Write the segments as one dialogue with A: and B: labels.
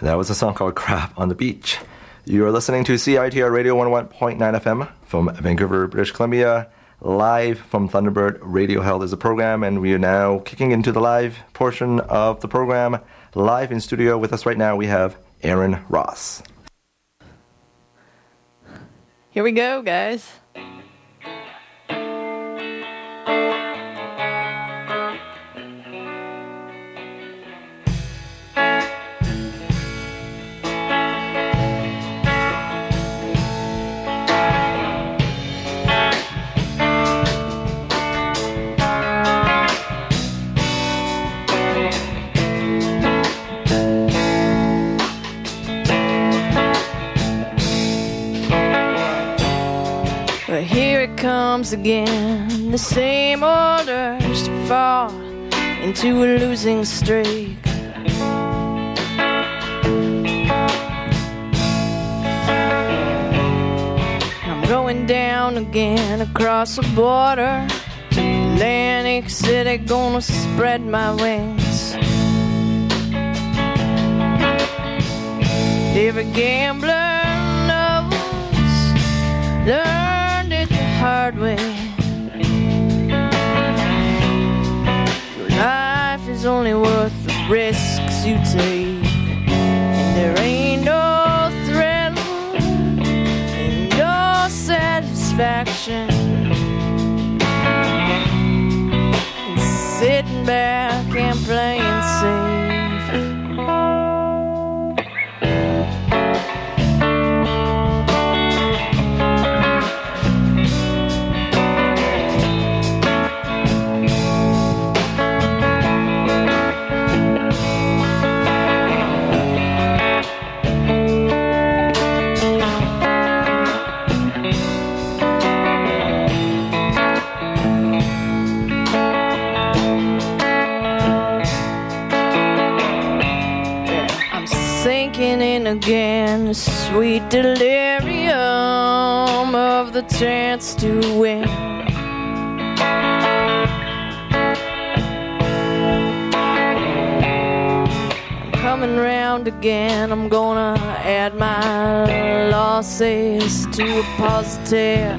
A: That was a song called Crap on the Beach. You are listening to CITR Radio 101.9 FM from Vancouver, British Columbia. Live from Thunderbird Radio Health is the program, and we are now kicking into the live portion of the program. Live in studio with us right now, we have Aaron Ross.
B: Here we go, guys. Again, the same old urge to fall into a losing streak. I'm going down again across the border to Atlantic City, gonna spread my wings. Every gambler knows, learned it the hard way. Your life is only worth the risks you take, and there ain't no thrill and no satisfaction in sitting back and playing safe. Again, the sweet delirium of the chance to win. I'm coming round again, I'm gonna add my losses to a positive.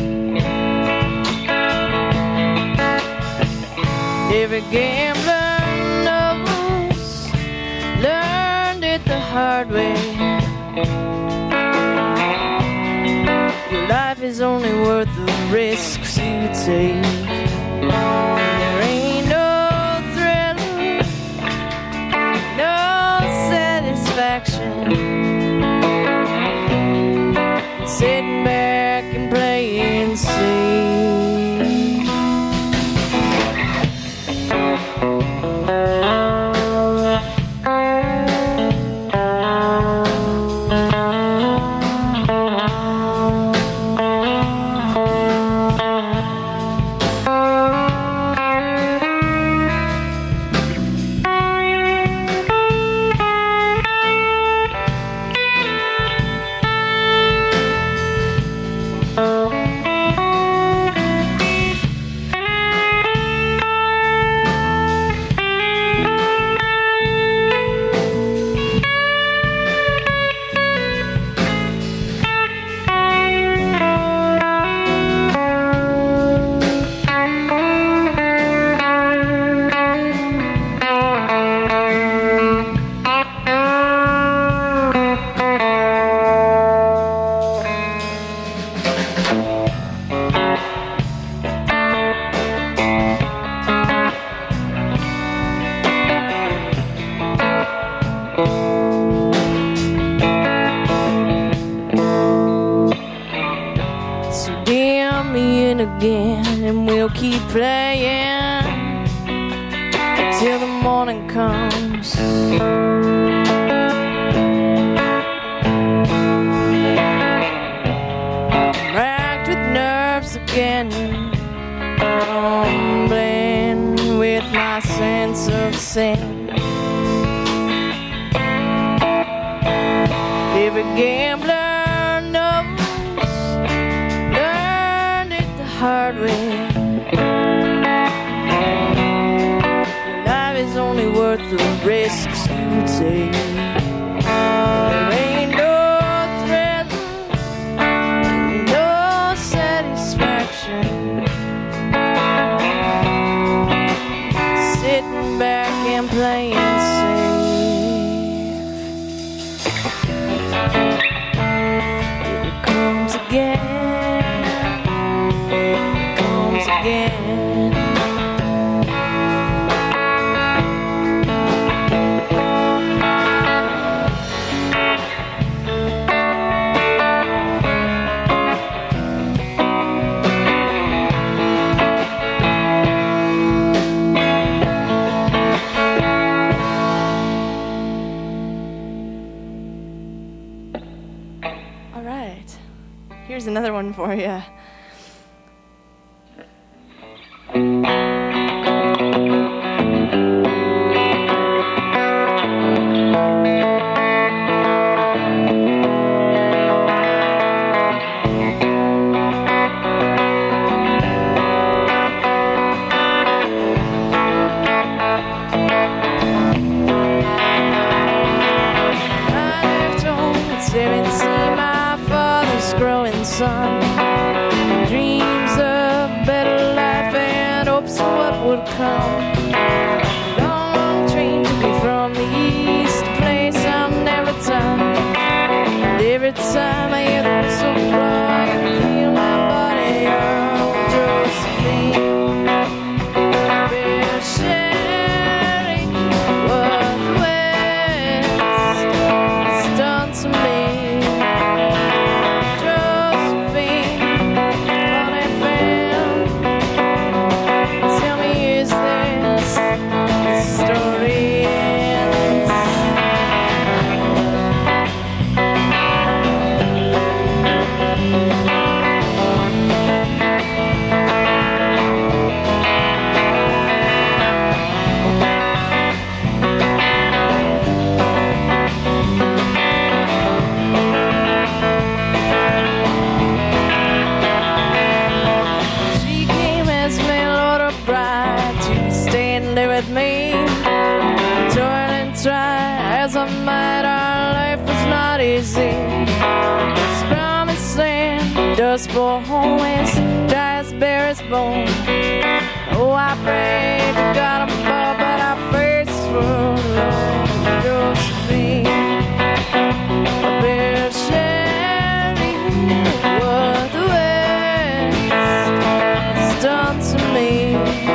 B: Every gambler knows, learned it the hard way. Your life is only worth the risks you take. There ain't no thrill, no satisfaction sitting back and playing safe. Again, and we'll keep playing till the morning comes. I'm racked with nerves again, fumbling with my sense of sin. Every gambler knows, hard way. Your life is only worth the risks you take. another one for you.
C: Son, dreams of better life and hopes of what would come. Long, long train took me from the east, a place I've never done. And every time I hear the whistle blow, I can feel my body on Josephine. Been sharing what the West has done to me. As I might, our life was not easy. This promised land, dust for home, as dry as Barry's bone. Oh, I prayed to God above, but our faces were low. Josephine, I've been sharing what the West has done to me.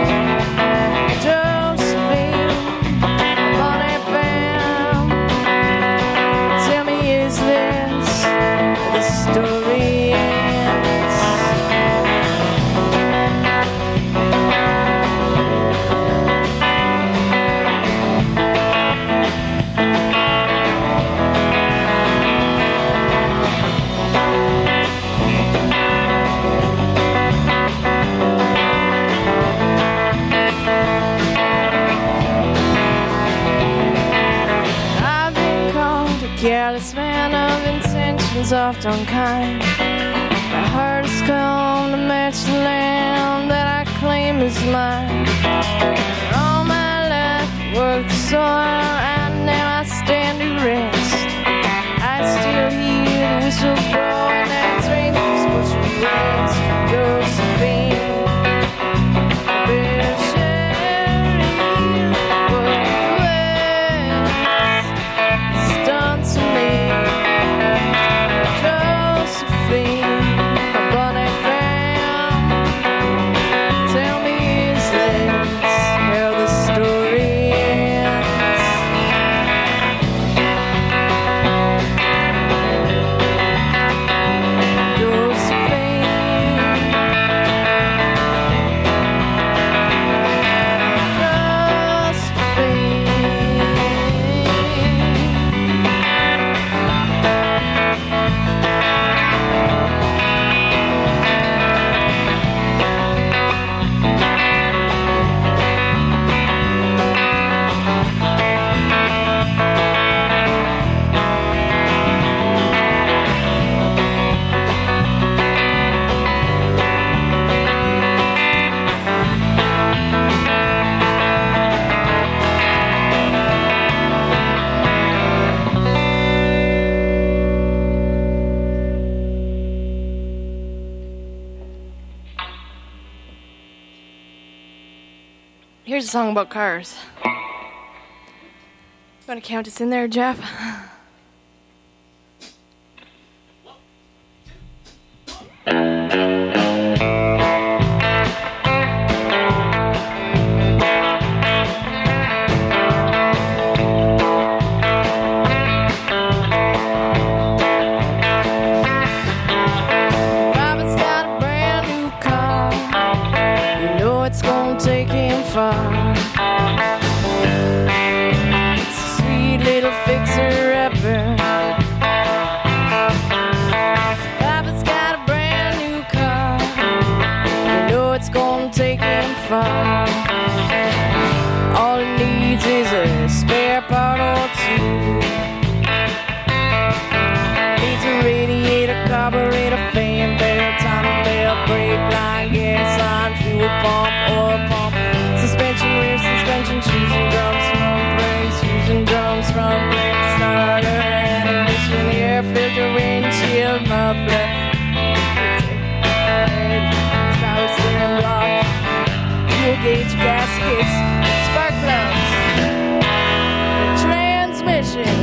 C: Careless man of intentions, oft unkind. My heart has come to match the land that I claim is mine. For all my life, worked the soil, and now I stand to rest. I still hear the whistle blow, and that train keeps pushing west. Josephine, I've been sharing what the West has done to me. Josephine, a bonny fam, tell me, is this how the story ends? Here's a song about cars. You want to count us in there, Jeff? Robin's got a brand new car. You know it's gonna take him far. It's a sweet little fixer-up
B: car. All it needs is a spare part or two. Needs a radiator, carburetor, fan belt, timing belt, brake line, gas line, fuel pump, oil pump, suspension, rear suspension, shoes and drums from brakes, shoes and drums from brakes, starter, and ignition, air filter, windshield, muffler, power steering block, fuel gauge, gaskets, spark plugs, transmission.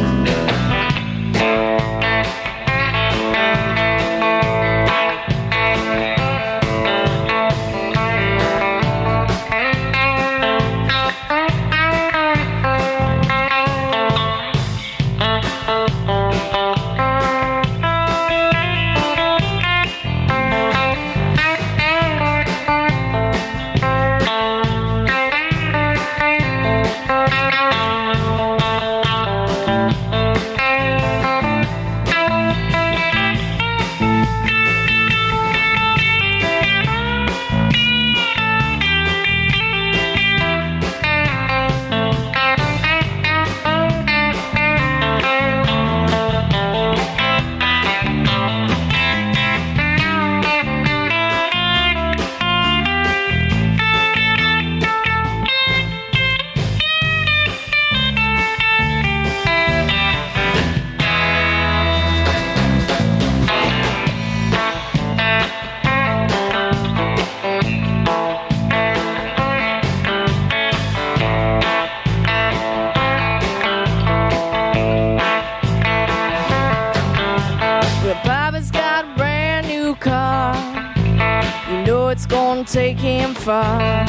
B: Take him far.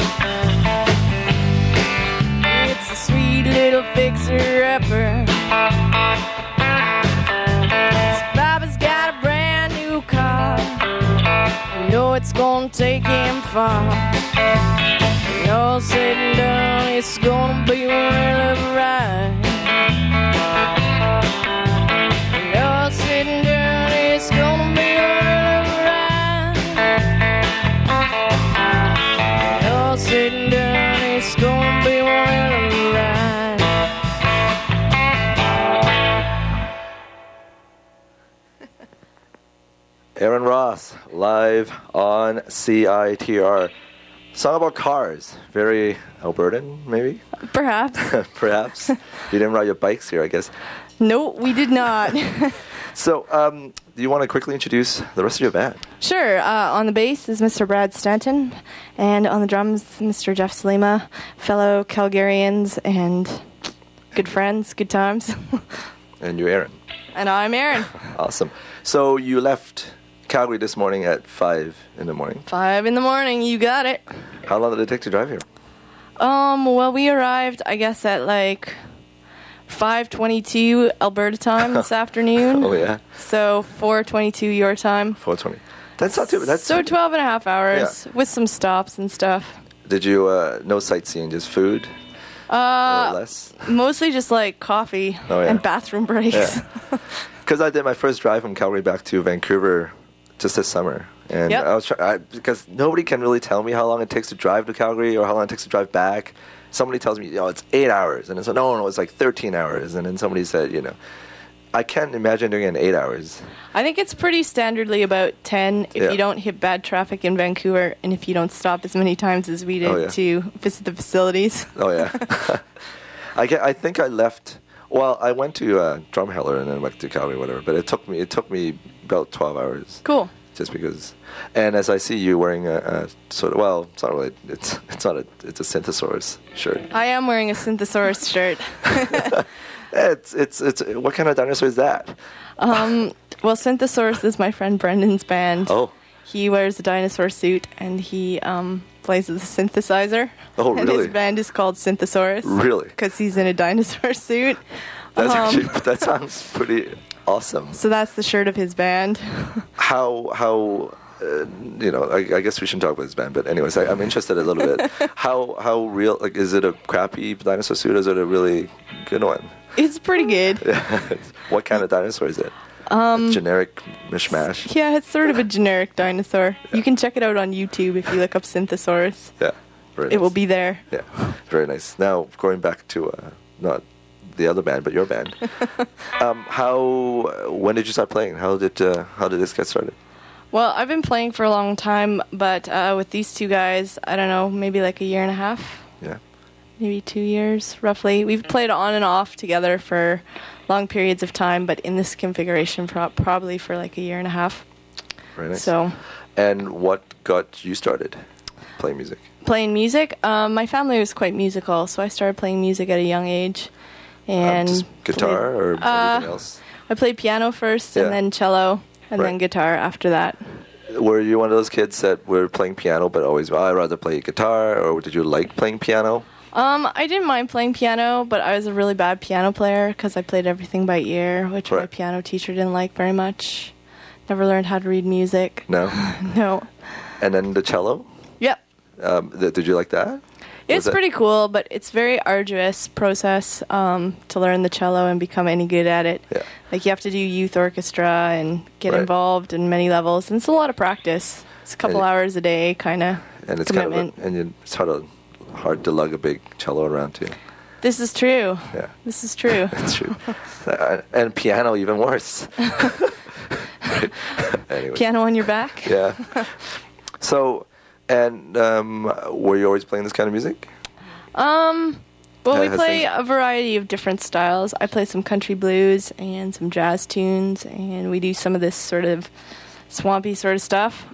B: It's a sweet little fixer-upper. Baba's got a brand new car. You know it's gonna take him far. When all said and done, it's gonna be a hell of a ride. When all said and done, it's gonna be a hell of a ride. All said and done, it's gonna be one hell of a ride.
A: Aaron Ross, live on CITR. Song about cars. Very Albertan, maybe?
C: Perhaps.
A: Perhaps. You didn't ride your bikes here, I guess.
C: No, we did not.
A: So, do you want to quickly introduce the rest of your band?
C: Sure. On the bass is Mr. Brad Stanton, and on the drums, Mr. Jeff Salima, fellow Calgarians and good friends, good times.
A: And you're Aaron.
C: And I'm Aaron.
A: Awesome. So you left Calgary this morning at 5 in the morning.
C: 5 in the morning, you got it.
A: How long did it take to drive here?
C: Well, we arrived, I guess, at like 5:22 Alberta time this afternoon.
A: Oh, yeah.
C: So 4:22 your time.
A: 4:20. That's not too bad. That's
C: so 12 and a half hours with some stops and stuff.
A: Did you, no sightseeing, just food? More or less?
C: Mostly just like coffee and bathroom breaks.
A: Because I did my first drive from Calgary back to Vancouver just this summer. And I was because nobody can really tell me how long it takes to drive to Calgary or how long it takes to drive back. Somebody tells me, it's 8 hours. And it's like, no, it's like 13 hours. And then somebody said, I can't imagine doing it in 8 hours.
C: I think it's pretty standardly about 10 if you don't hit bad traffic in Vancouver and if you don't stop as many times as we did to visit the facilities.
A: Oh, yeah. I think I left... Well, I went to Drumheller and then went to Calgary, whatever. But it took me about 12 hours.
C: Cool.
A: Just because, and as I see you wearing a sort of, well, it's not really, it's a Synthosaurus shirt.
C: I am wearing a Synthosaurus shirt.
A: It's what kind of dinosaur is that?
C: Well, Synthosaurus is my friend Brendan's band.
A: Oh.
C: He wears a dinosaur suit and he plays with a synthesizer.
A: Oh, really?
C: And his band is called Synthosaurus.
A: Really?
C: Because he's in a dinosaur suit.
A: That's actually, that sounds pretty awesome.
C: So that's the shirt of his band.
A: How I guess we shouldn't talk about his band, but anyways, I'm interested a little bit. How real, like, is it a crappy dinosaur suit or is it a really good one?
C: It's pretty good.
A: What kind of dinosaur is it? A generic mishmash?
C: Yeah, it's sort of a generic dinosaur. Yeah. You can check it out on YouTube if you look up Synthosaurus.
A: Yeah. Very
C: it will
A: nice.
C: be there.
A: Yeah, very nice. Now, going back to not the other band, but your band. When did you start playing? How did this get started?
C: Well, I've been playing for a long time, but with these two guys, I don't know, maybe like a year and a half,
A: Yeah.
C: maybe 2 years, roughly. We've played on and off together for long periods of time, but in this configuration, probably for like a year and a half.
A: Very nice.
C: So,
A: And what got you started playing music?
C: playing music, my family was quite musical, so I started playing music at a young age. And
A: Just guitar or anything else?
C: I played piano first,
A: Yeah.
C: and then cello, and
A: Right.
C: then guitar after that.
A: Were you one of those kids that were playing piano but always, I'd rather play guitar, or did you like playing piano?
C: I didn't mind playing piano, but I was a really bad piano player because I played everything by ear, which my
A: Right.
C: piano teacher didn't like very much. Never learned how to read music.
A: No?
C: No.
A: And then the cello?
C: Yep.
A: Did you like that?
C: It's pretty cool, but it's very arduous process to learn the cello and become any good at it.
A: Yeah.
C: Like you have to do youth orchestra and get
A: Right.
C: involved in many levels, and it's a lot of practice. It's a couple
A: And-
C: hours a day, kind of
A: And it's
C: commitment.
A: it's hard to lug a big cello around too.
C: This is true.
A: Yeah.
C: This is true.
A: That's true. And piano even worse. Anyway.
C: Piano on your back.
A: Yeah. So, and were you always playing this kind of music?
C: Well, we
A: Has
C: play
A: things-
C: a variety of different styles. I play some country blues and some jazz tunes, and we do some of this sort of swampy sort of stuff.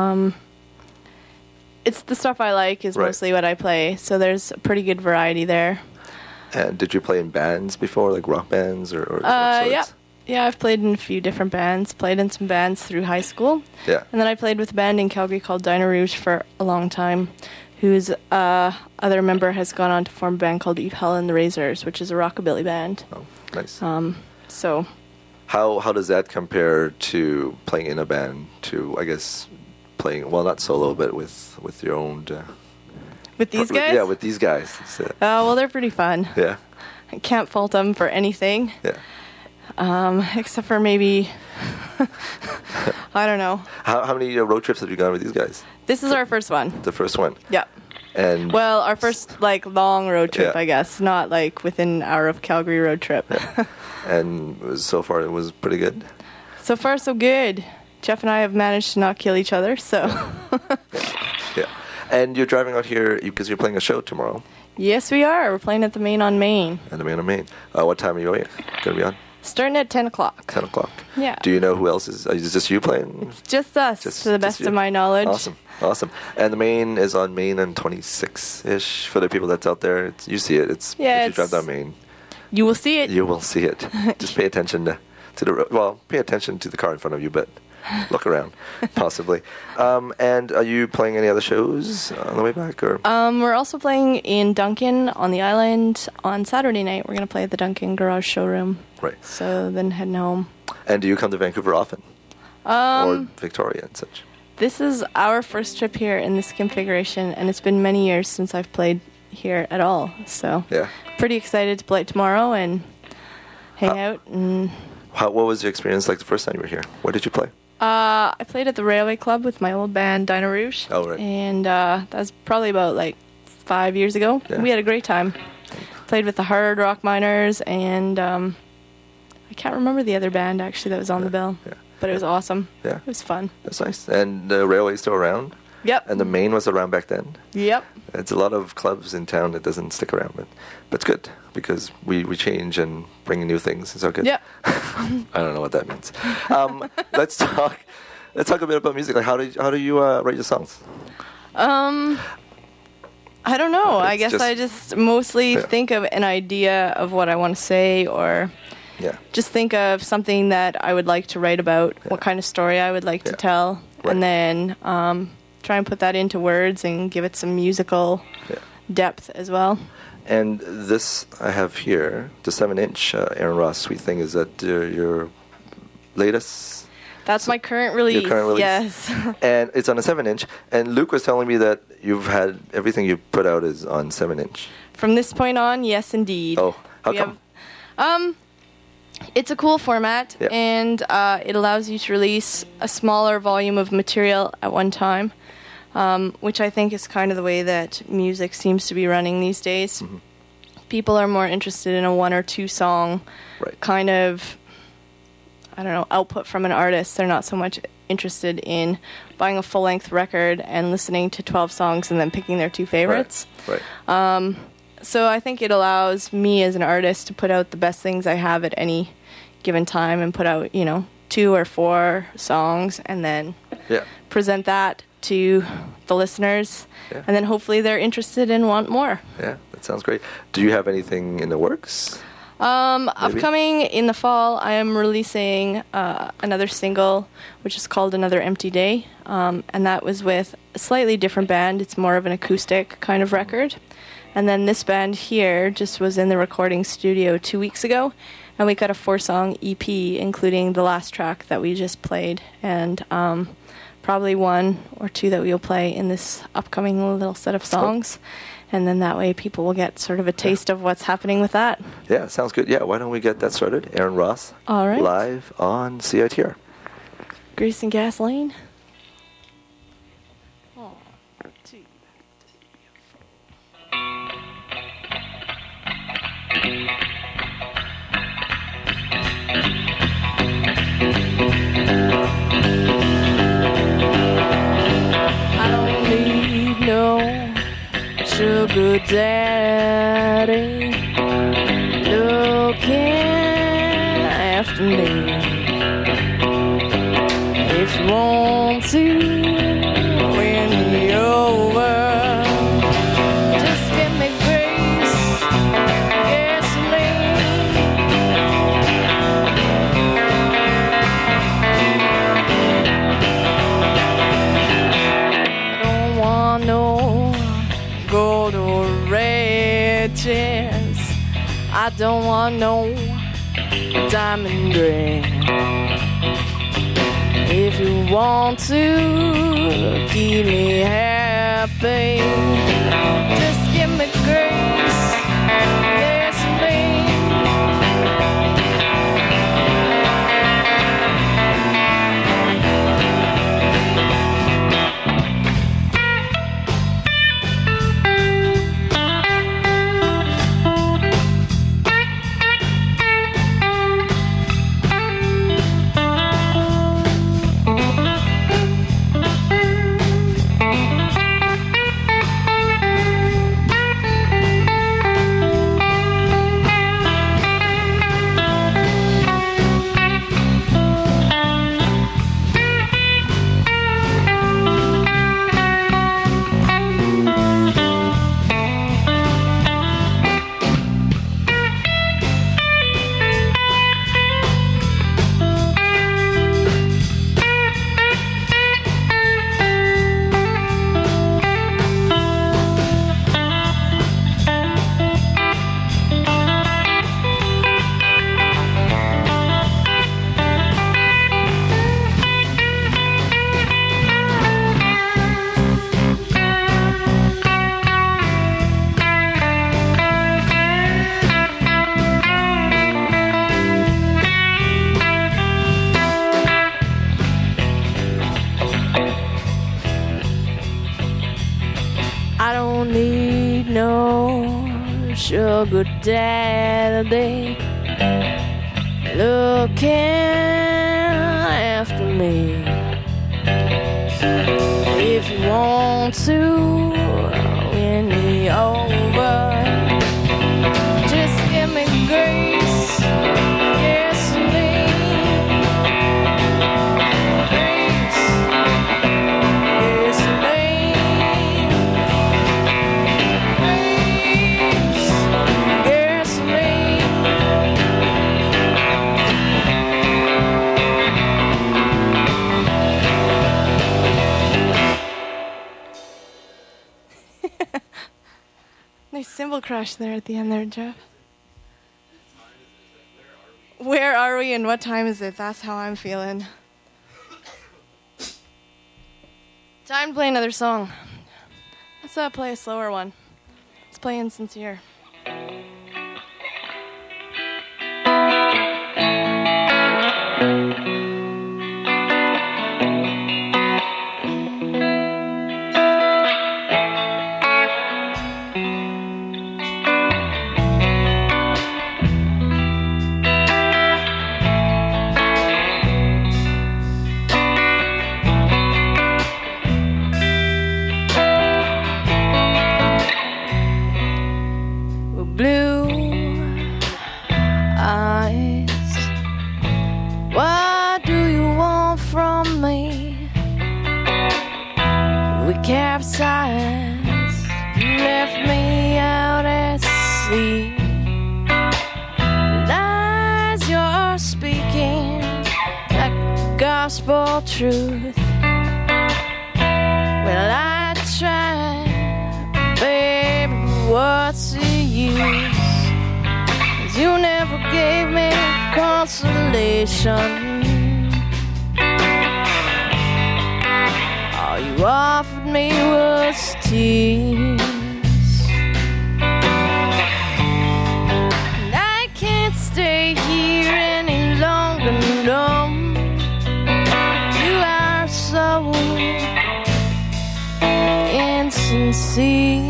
C: It's the stuff I like is
A: Right.
C: mostly what I play, so there's a pretty good variety there.
A: And did you play in bands before, like rock bands or what
C: Yeah.
A: sorts?
C: Yeah, I've played in a few different bands, played in some bands through high school.
A: Yeah.
C: And then I played with a band in Calgary called Dinah Rouge for a long time, whose other member has gone on to form a band called Eve Hell and the Razors, which is a rockabilly band.
A: Oh, nice.
C: So
A: How does that compare to playing in a band to, I guess, playing, well, not solo, but with your own...
C: with these guys?
A: Yeah, with these guys. So,
C: Well, they're pretty fun.
A: yeah,
C: I can't fault them for anything,
A: yeah.
C: except for maybe, I don't know.
A: How many road trips have you gone with these guys?
C: This is our first one.
A: The first one.
C: Yeah.
A: And
C: Well, our first, like, long road trip,
A: Yeah.
C: I guess. Not, like, within an hour of Calgary road trip.
A: so far it was pretty good.
C: So far, so good. Jeff and I have managed to not kill each other, so.
A: Yeah. And you're driving out here because you're playing a show tomorrow
C: Yes, we are. We're playing at the Main on Main.
A: at the Main on Main. What time are you going to be on?
C: Starting at 10 o'clock.
A: 10 o'clock.
C: Yeah.
A: Do you know who else is this you playing?
C: Just us, to the best
A: you?
C: of my knowledge.
A: Awesome. And the Main is on Main and 26-ish for the people that's out there. You see it. If you drive down Main,
C: You will see it.
A: you will see it. Just pay attention to the road. Well, pay attention to the car in front of you, but look around, possibly. And are you playing any other shows on the way back? Or
C: We're also playing in Duncan on the island on Saturday night. We're going to play at the Duncan Garage Showroom.
A: Right.
C: So then heading home.
A: And do you come to Vancouver often? Or Victoria and such?
C: This is our first trip here in this configuration, and it's been many years since I've played here at all. So
A: Yeah.
C: pretty excited to play tomorrow and hang out. And
A: What was your experience like the first time you were here? Where did you play?
C: I played at the Railway Club with my old band Dinah Rouge.
A: Oh, right.
C: And that was probably about like 5 years ago.
A: Yeah.
C: We had a great time. Played with the Hard Rock Miners, and I can't remember the other band actually that was on the bill.
A: Yeah.
C: But it was awesome.
A: Yeah.
C: It was fun.
A: That's nice. And the railway is still around?
C: Yep.
A: And the Main was around back then?
C: Yep.
A: It's a lot of clubs in town that doesn't stick around, but it's good because we change and bring new things. It's all good.
C: Yep.
A: I don't know what that means. Let's talk a bit about music. Like how do you write your songs?
C: I don't know. I
A: It's
C: guess
A: just-
C: I just mostly think of an idea of what I want to say, or
A: Yeah.
C: just think of something that I would like to write about, what kind of story I would like to
A: Yeah.
C: tell,
A: Right.
C: and then try and put that into words and give it some musical
A: Yeah.
C: depth as well.
A: And this I have here, the 7-inch Aaron Ross Sweet Thing, is that your latest?
C: That's my current release.
A: Your current release?
C: Yes.
A: And it's on a 7-inch. And Luke was telling me that you've had everything you put out is on 7-inch.
C: From this point on, yes, indeed.
A: Oh, how
C: We
A: come?
C: It's a cool format,
A: Yeah.
C: and it allows you to release a smaller volume of material at one time. which I think is kind of the way that music seems to be running these days. Mm-hmm. People are more interested in a 1 or 2 song kind of, I don't know, output from an artist. They're not so much interested in buying a full-length record and listening to 12 songs and then picking their 2 favorites.
A: Right.
C: So I think it allows me as an artist to put out the best things I have at any given time and put out, 2 or 4 songs and then present that to the listeners. Yeah. And then hopefully they're interested and want more.
A: Yeah, that sounds great. Do you have anything in the works?
C: Upcoming in the fall, I am releasing another single, which is called Another Empty Day. And that was with a slightly different band. It's more of an acoustic kind of record. And then this band here just was in the recording studio 2 weeks ago. And we got a 4-song EP, including the last track that we just played. And probably 1 or 2 that we'll play in this upcoming little set of songs. And then that way people will get sort of a taste of what's happening with that.
A: Yeah, sounds good. Yeah, why don't we get that started? Aaron Ross,
C: all right,
A: live on CITR.
C: Grease and Gasoline. 1, 2, 3, 4. I don't need no sugar daddy looking after me. If you want to win me over, just give me grace, gasoline. I don't want no gold or riches. I don't want no diamond ring. If you want to keep me happy, just give me grace, gasoline. Sugar daddy looking after me. If you want to win me over, just give me grace, gasoline. Grace, gasoline. Nice cymbal crash there at the end there, Jeff. Where are we and what time is it? That's how I'm feeling. Time to play another song. Let's play a slower one. Let's play Insincere. gospel truth. Well, I tried, baby, what's the use? 'Cause you never gave me consolation. All you offered me was tears. And I can't stay here any longer, no. You are so insincere.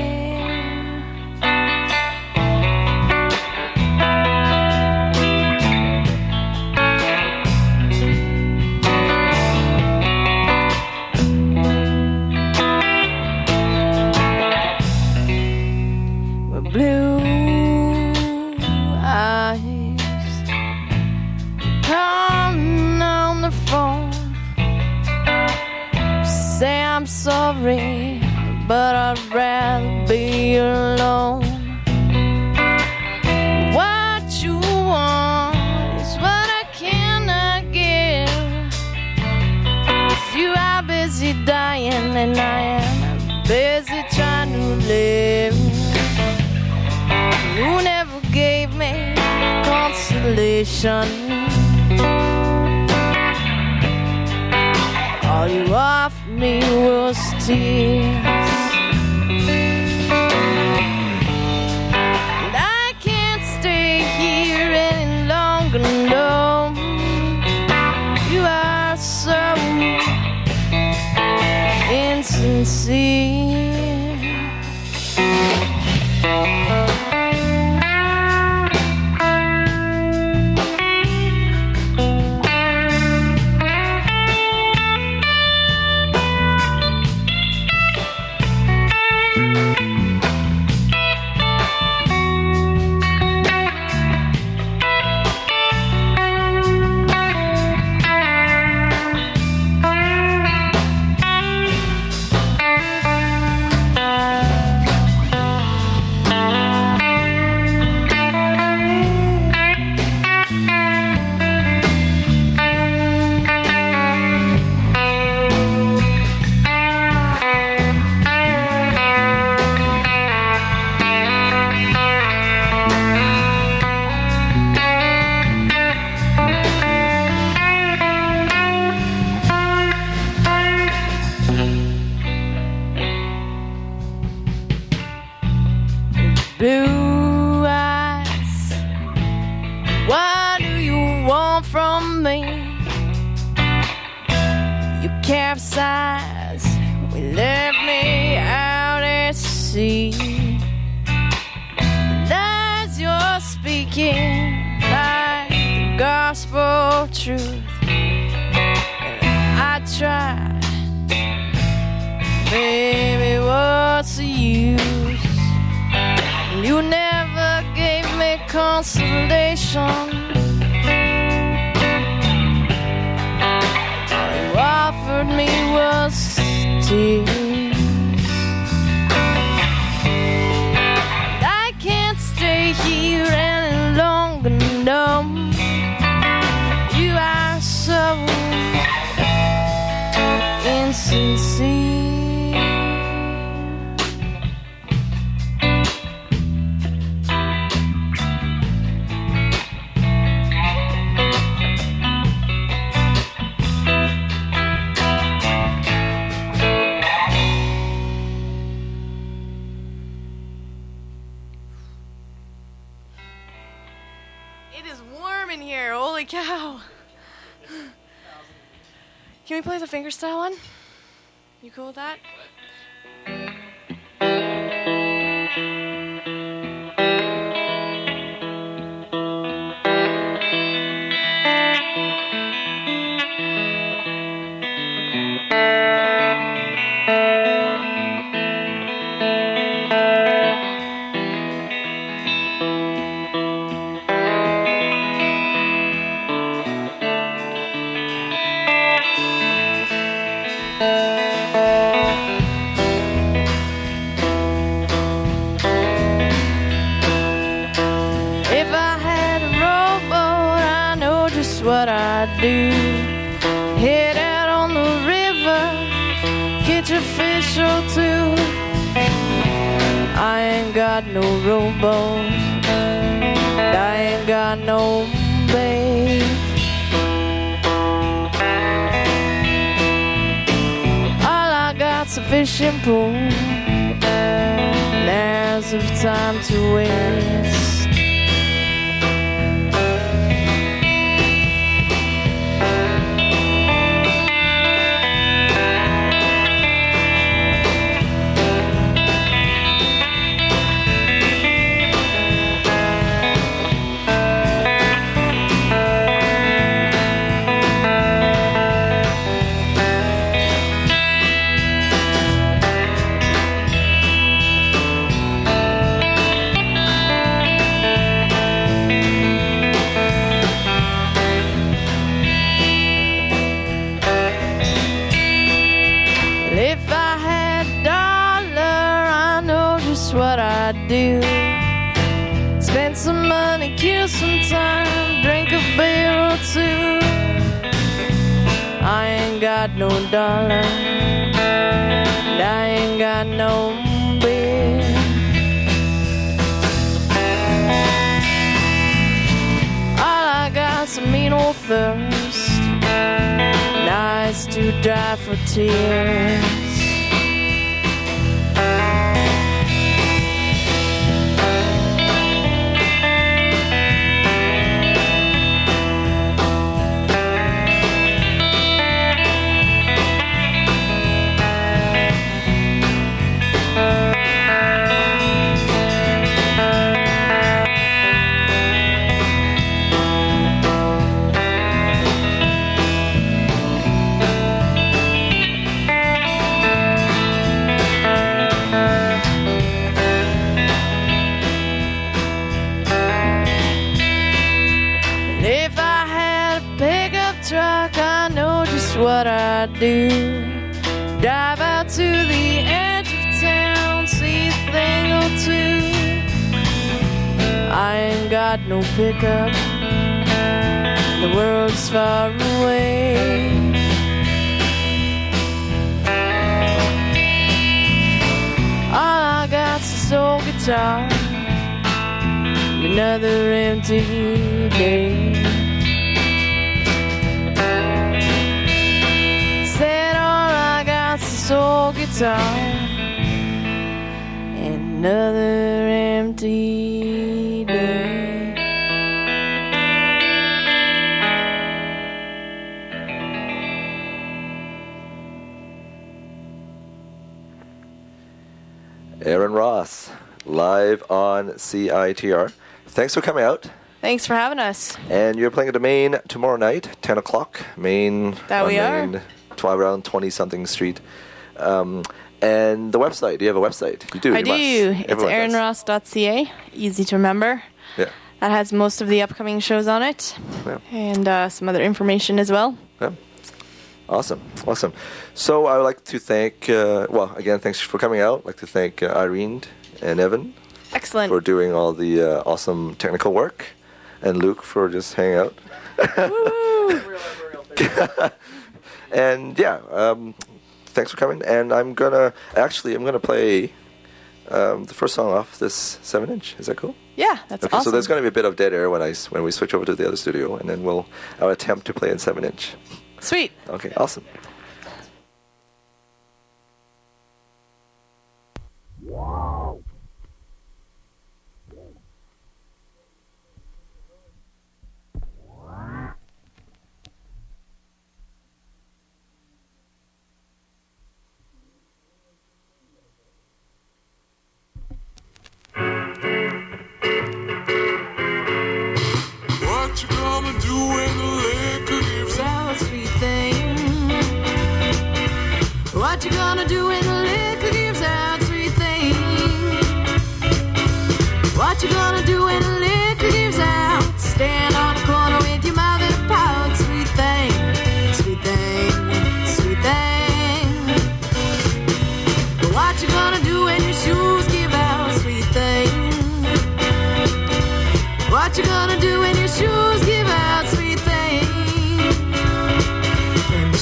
C: Blue eyes calling on the phone, say I'm sorry, but I'd rather be alone. What you want is what I cannot give, 'cause you are busy dying and I am busy trying to live. You never gave me consolation. All you offered me was tears. And I can't stay here any longer, no. You are so insincere. Blue eyes, what do you want from me? You capsized, we left me out at sea. Lies you're speaking like the gospel truth. I tried, baby, what's the use? You never gave me consolation. All you offered me was tears. I can't stay here any longer, no. You are so insincere. It is warm in here, holy cow. Can we play the fingerstyle one? You cool with that? If I had a rowboat, I know just what I'd do. Head out on the river, catch a fish or two. I ain't got no rowboat, I ain't got no bait. All I got's a fishing pole, now's of time to waste. What I'd do, spend some money, kill some time, drink a beer or two. I ain't got no dollar, and I ain't got no beer. All I got's a mean old thirst, and eyes too dry for tears. What I do, drive out to the edge of town, see a thing or two. I ain't got no pickup, the world's far away. All I got's a soul guitar, another empty day. Soul guitar, another empty day.
A: Aaron Ross, live on CITR. Thanks for coming out.
C: Thanks for having us.
A: And you're playing at the Maine tomorrow night, 10 o'clock. Maine.
C: That we are.
A: Around 20-something Street. And the website, do you have a website? You do.
C: I do. It's aaronross.ca. Easy to remember.
A: Yeah.
C: That has most of the upcoming shows on it.
A: Yeah.
C: And some other information as well.
A: Yeah. Awesome. So I would like to thank, again, thanks for coming out. I'd like to thank Irene and Evan.
C: Excellent.
A: For doing all the awesome technical work. And Luke for just hanging out.
C: Woo!
A: And thanks for coming. And I'm gonna play the first song off this 7-inch. Is that cool?
C: Yeah, that's
A: okay,
C: awesome.
A: So there's gonna be a bit of dead air when we switch over to the other studio, and then I'll attempt to play in 7-inch.
C: Sweet.
A: Okay, awesome.
D: What you gonna do when the liquor gives out, sweet thing? What you gonna do when the liquor gives out, sweet thing? What you gonna do when the liquor gives out? Stand on the corner with your mouth in a pout, sweet thing, sweet thing, sweet thing. But what you gonna do when your shoes give out, sweet thing? What you gonna do when your shoes give out, sweet thing? And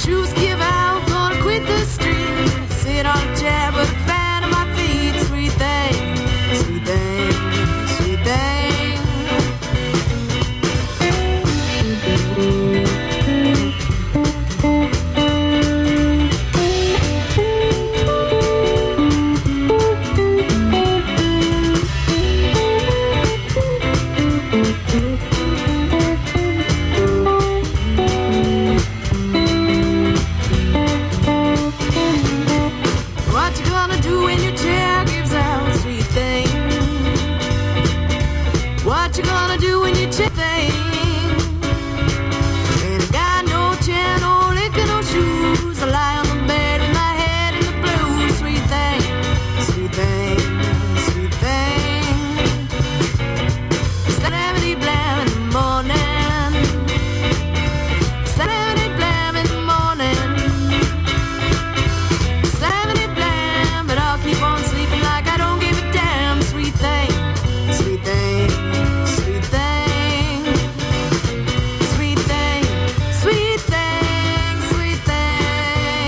D: sweet thing. And I got no chair, no liquor, no shoes. I lie on the bed with my head in the blues. Sweet thing, sweet thing, sweet thing. It's that heavy blam in the morning. It's that heavy blam in the morning. It's that heavy blam, but I'll keep on sleeping like I don't give a damn. Sweet thing, sweet thing, sweet thing. Sweet thing, sweet thing, sweet thing.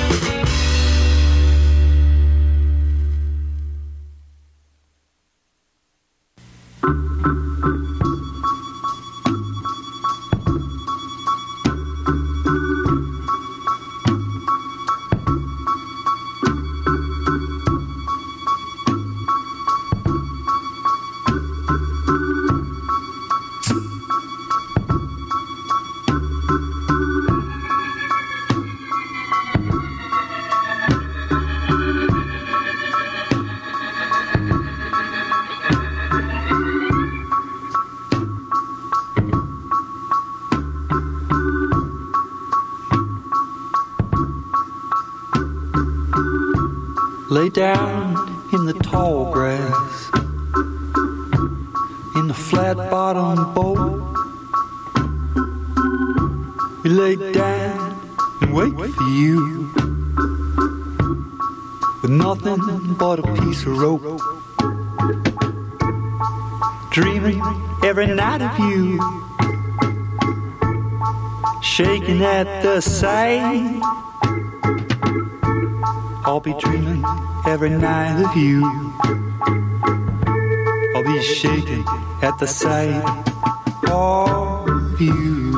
E: Lay down in the tall grass, in the flat-bottom boat. We lay down and wait for you, with nothing but a piece of rope. Dreaming every night of you, shaking at the sight. I'll be dreaming every night of you. I'll be shaking at the sight of you.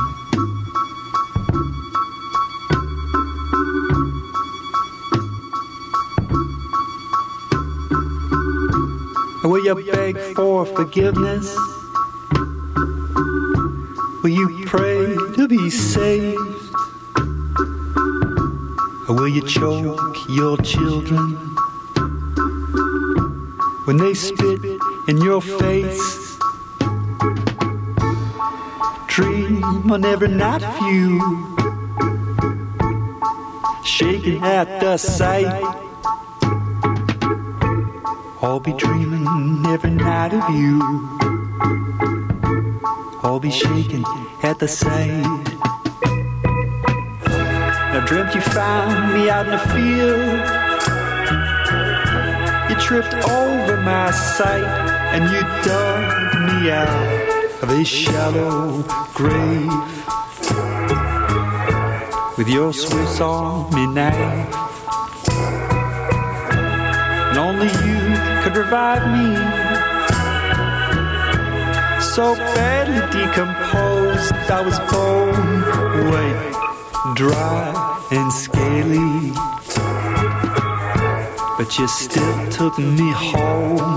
E: Will you beg for forgiveness? Will you pray to be saved? Or will you choke your children when they spit in your face? Dream on every night of you, shaking at the sight. I'll be dreaming every night of you. I'll be shaking at the sight. I dreamt you found me out in the field. You tripped over my sight and you dug me out of a shallow grave with your Swiss Army knife. And only you could revive me, so badly decomposed I was bone weight, dry and scaly, but you still took me home.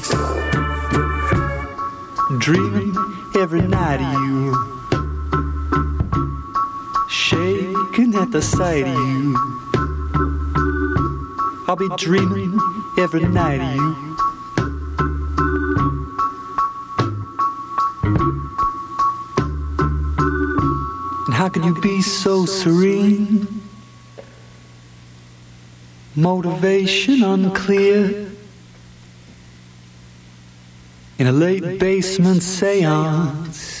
E: Dreaming every night of you, shaking at the sight of you. I'll be dreaming every night of you. And how can you be so serene? Motivation unclear, in a late basement seance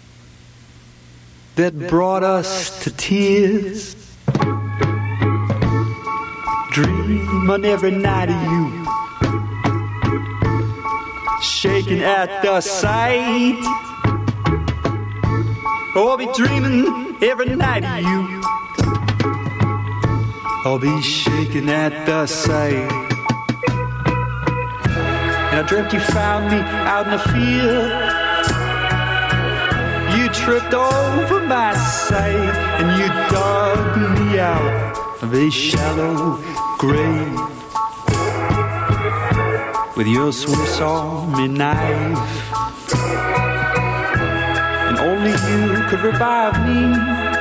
E: that brought us to tears. Dream on every night of you, shaking at the sight. Oh, I'll be dreaming every night of you. I'll be shaking at the sight. And I dreamt you found me out in the field. You tripped over my sight and you dug me out of a shallow grave with your Swiss Army knife. And only you could revive me,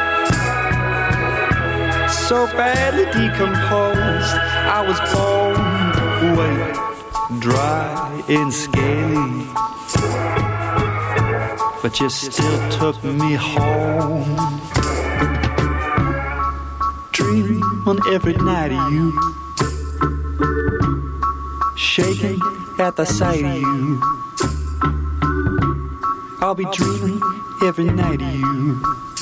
E: so badly decomposed I was bone weight, dry and scaly, but you still took me home. Dreaming on every night of you, shaking at the sight of you. I'll be dreaming every night of you.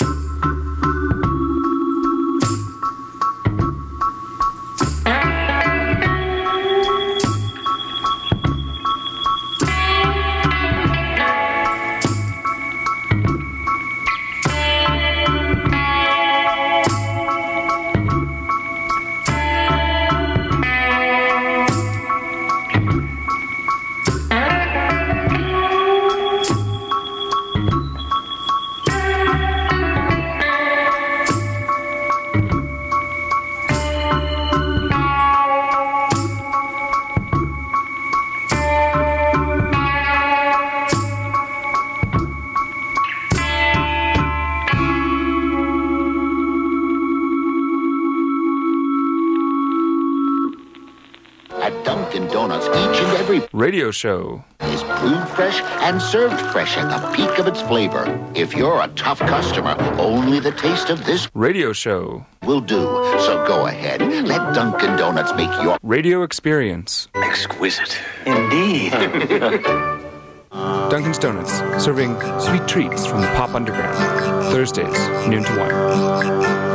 F: Radio show
G: is brewed fresh and served fresh at the peak of its flavor. If you're a tough customer, only the taste of this
F: radio show
G: will do. So go ahead, let Dunkin' Donuts make your
F: radio experience
G: exquisite.
E: Indeed.
F: Dunkin's Donuts, serving sweet treats from the Pop Underground. Thursdays, noon to 1.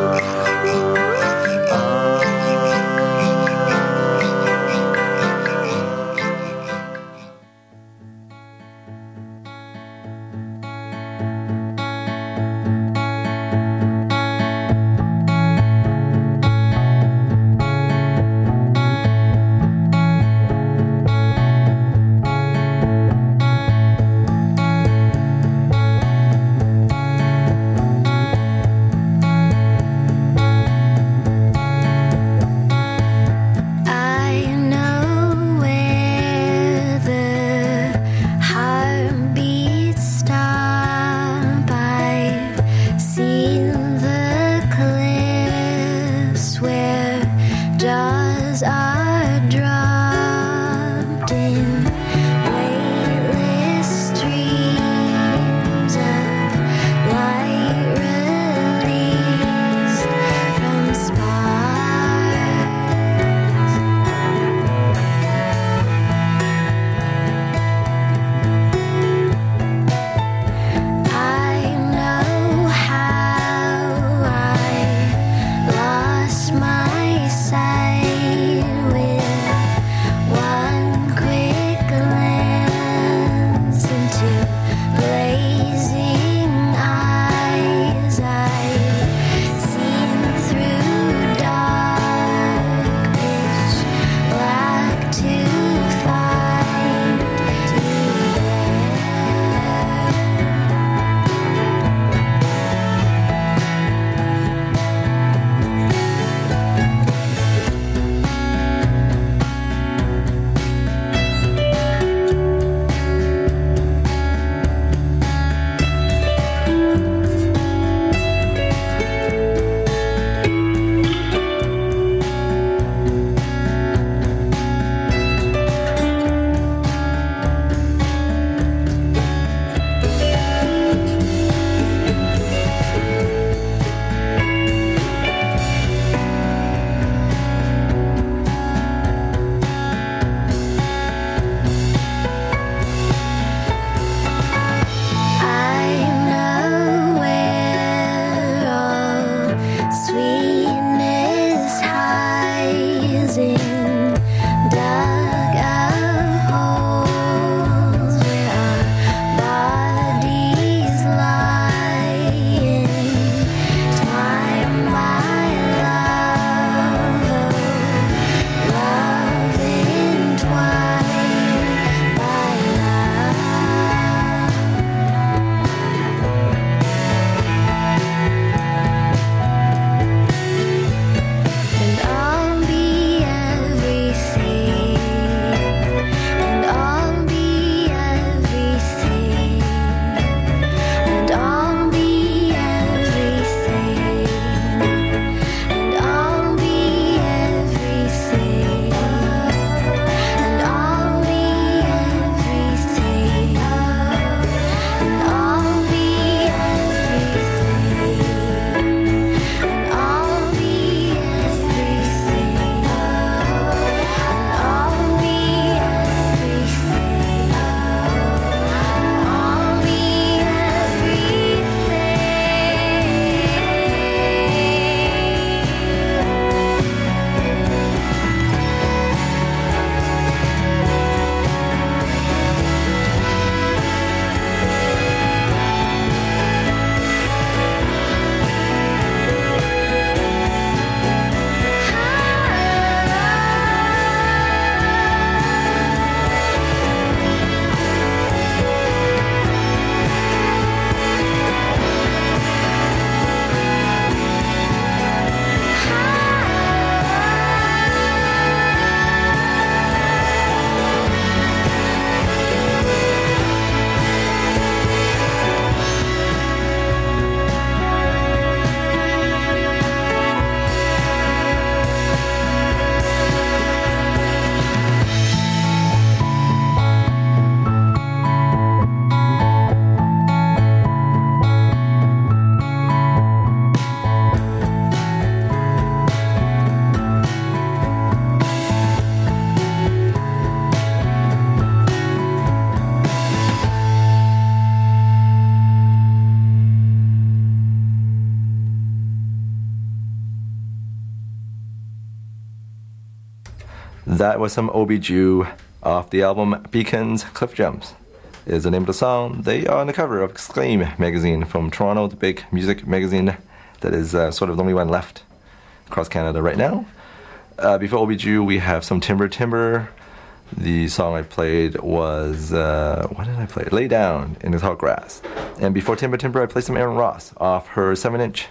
A: That was some OB-Jew off the album Beacons Cliff Jumps is the name of the song. They are on the cover of Exclaim magazine from Toronto, the big music magazine that is sort of the only one left across Canada right now. Before OB-Jew, we have some Timber. The song I played was, what did I play? Lay Down in the Tall Grass. And before Timber, I played some Aaron Ross off her 7-inch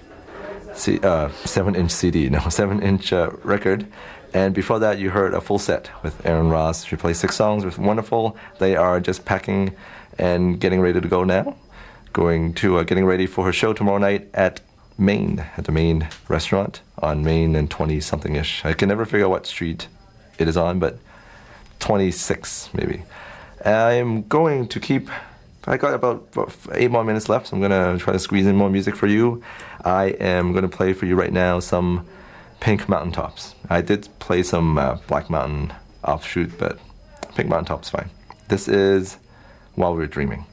A: record. And before that, you heard a full set with Aaron Ross. She played 6 songs. It was wonderful. They are just packing and getting ready to go now. Getting ready for her show tomorrow night at the Main restaurant on Main and 20-something-ish. I can never figure out what street it is on, but 26 maybe. I'm going to keep... I got about 8 more minutes left, so I'm going to try to squeeze in more music for you. I am going to play for you right now some Pink Mountaintops. I did play some Black Mountain offshoot, but Pink Mountaintops fine. This is While We Were Dreaming.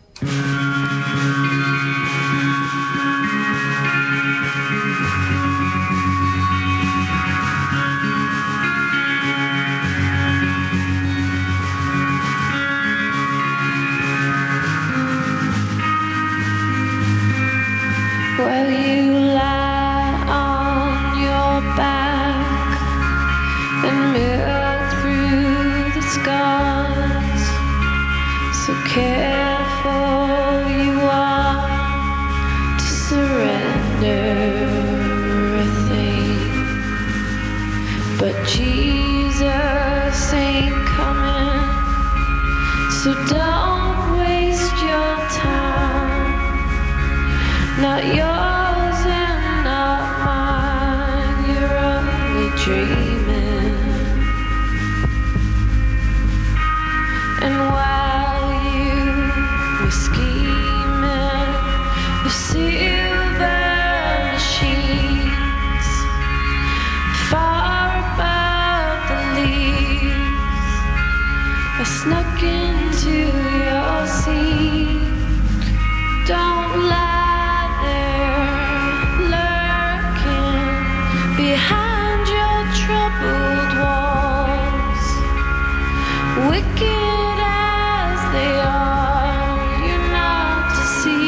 C: Well, you lie on your back and melt through the scars. So careful you are to surrender a thing. But Jesus ain't coming, so don't waste your time. Not yours and not mine, you're only dreaming. And while you were scheming with silver machines far above the leaves, I snuck into your seat. Don't lie behind your troubled walls, wicked as they are, you're not to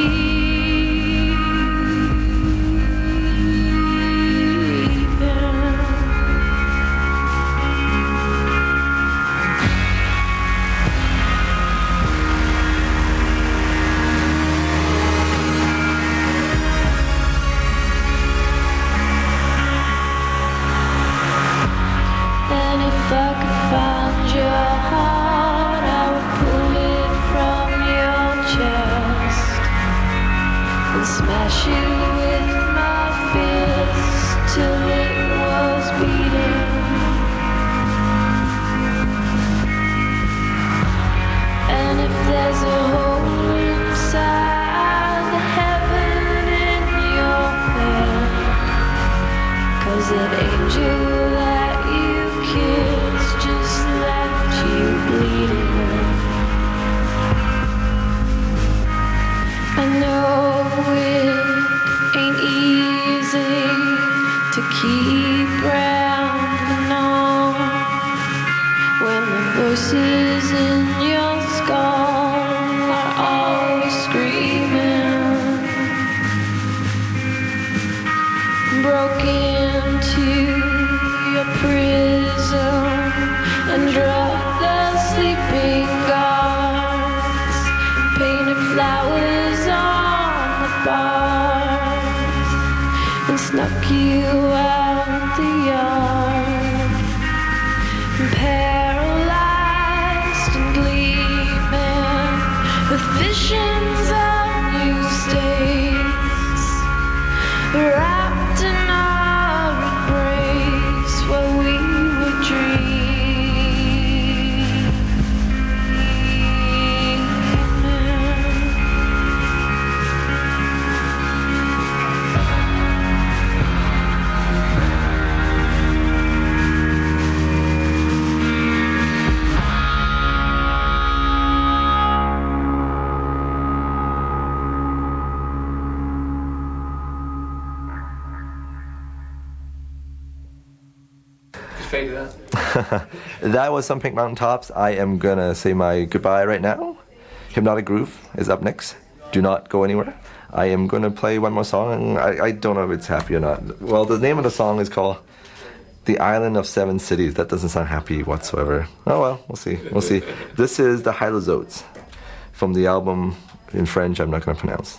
C: see them. And if I could find your heart, I would pull it from your chest and smash it with my fist till it was beating. And if there's a hole inside the heaven in your head, 'cause that angel that you kissed just left you bleeding. I know it ain't easy to keep rambling on when the voices in your skull are always screaming. Broke into your prison and drugged the sleeping guards, painted flowers on the bars, and snuck you out the yard. Paralyzed and gleaming with visions of new states, wrapped in our embrace while we were dreaming.
F: Fade that.
A: That was some Pink Mountain Tops. I am going to say my goodbye right now. Hypnotic Groove is up next. Do not go anywhere. I am going to play one more song. I don't know if it's happy or not. Well, the name of the song is called The Island of Seven Cities. That doesn't sound happy whatsoever. Oh well, we'll see. We'll see. This is the Hylozotes from the album in French I'm not going to pronounce.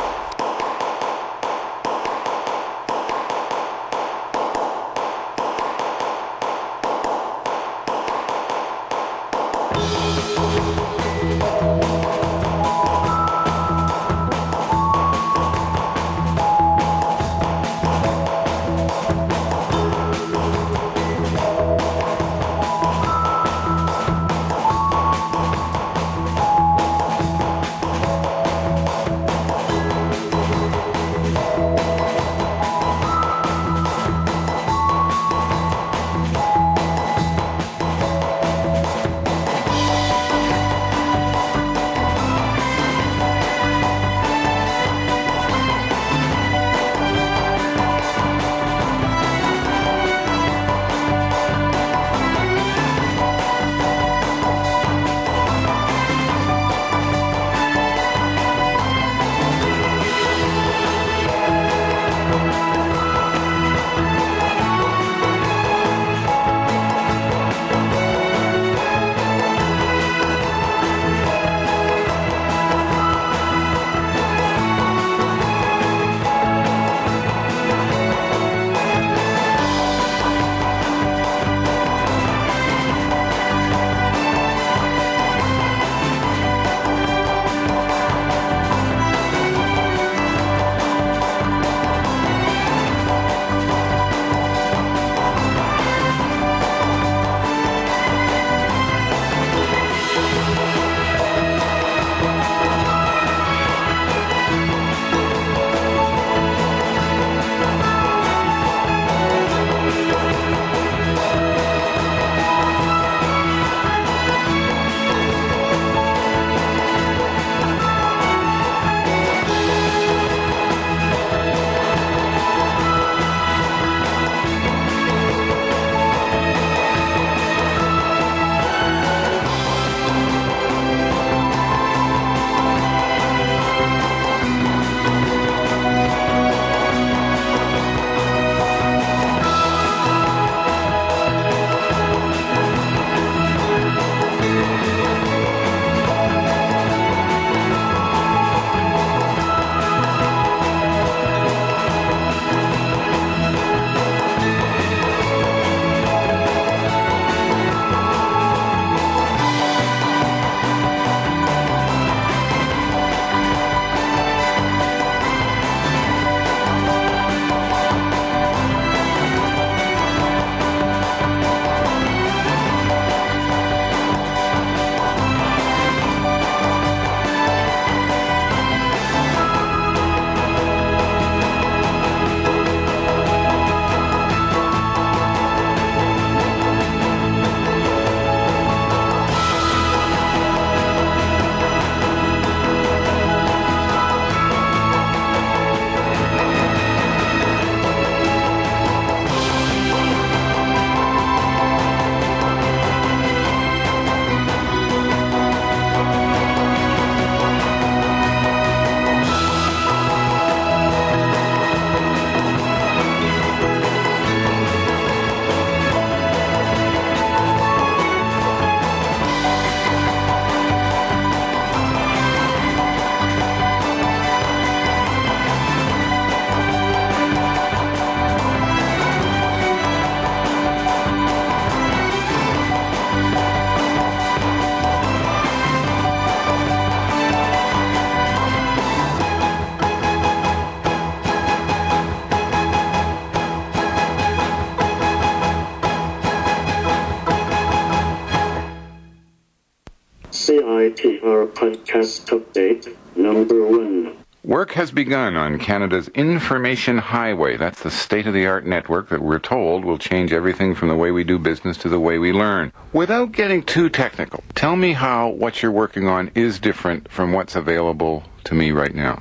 H: CITR Podcast Update number 1.
I: Work has begun on Canada's Information Highway. That's the state-of-the-art network that we're told will change everything from the way we do business to the way we learn. Without getting too technical, tell me how what you're working on is different from what's available to me right now.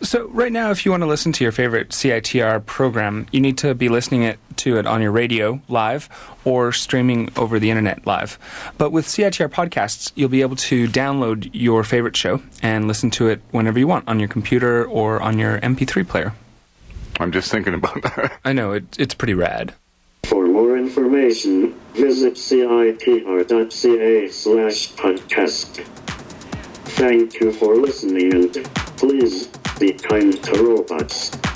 F: So right now, if you want to listen to your favorite CITR program, you need to be listening to it on your radio live or streaming over the internet live. But with CITR podcasts, you'll be able to download your favorite show and listen to it whenever you want on your computer or on your MP3 player.
I: I'm just thinking about that.
F: I know, it's pretty rad.
H: For more information, visit citr.ca/podcast. Thank you for listening, and please be kind to robots.